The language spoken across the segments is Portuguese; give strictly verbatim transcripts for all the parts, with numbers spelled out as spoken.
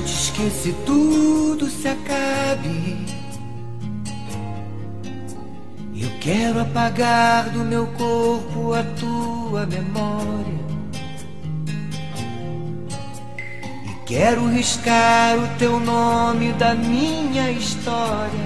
eu te esqueça e tudo se acabe, eu quero apagar do meu corpo a tua memória, e quero riscar o teu nome da minha história,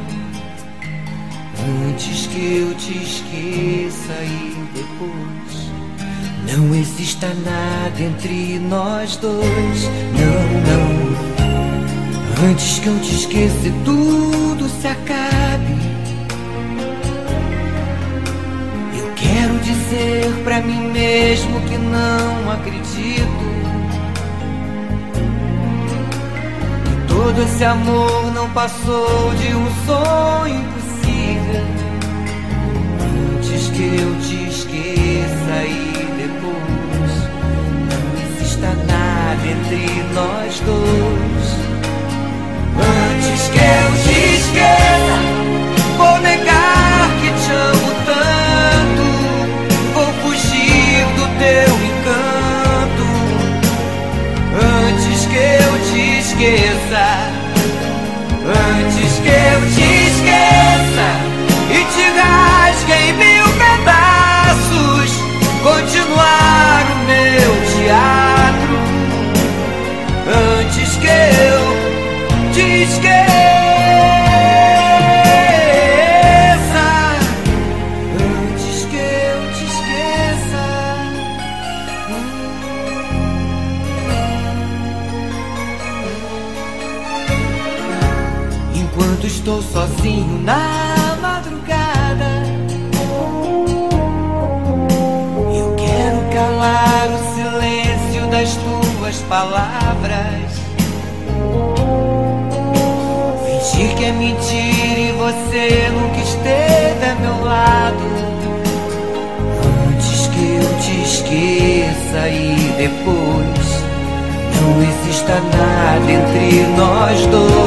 antes que eu te esqueça e depois não exista nada entre nós dois. Não, não. Antes que eu te esqueça e tudo se acabe, eu quero dizer pra mim mesmo que não acredito, que todo esse amor não passou de um sonho impossível. Antes que eu te esqueça e depois não exista nada entre nós dois. Antes que eu te esqueça, vou negar que te amo tanto, vou fugir do teu encanto. Antes que eu te esqueça, antes que eu te esqueça e te rasgue em mil pedaços, continuar o meu teatro. Antes que eu te esqueça, antes que eu te esqueça. Enquanto estou sozinho na madrugada, eu quero calar o silêncio das tuas palavras, fingir que é mentira e você nunca esteve a meu lado. Antes que eu te esqueça e depois não exista nada entre nós dois.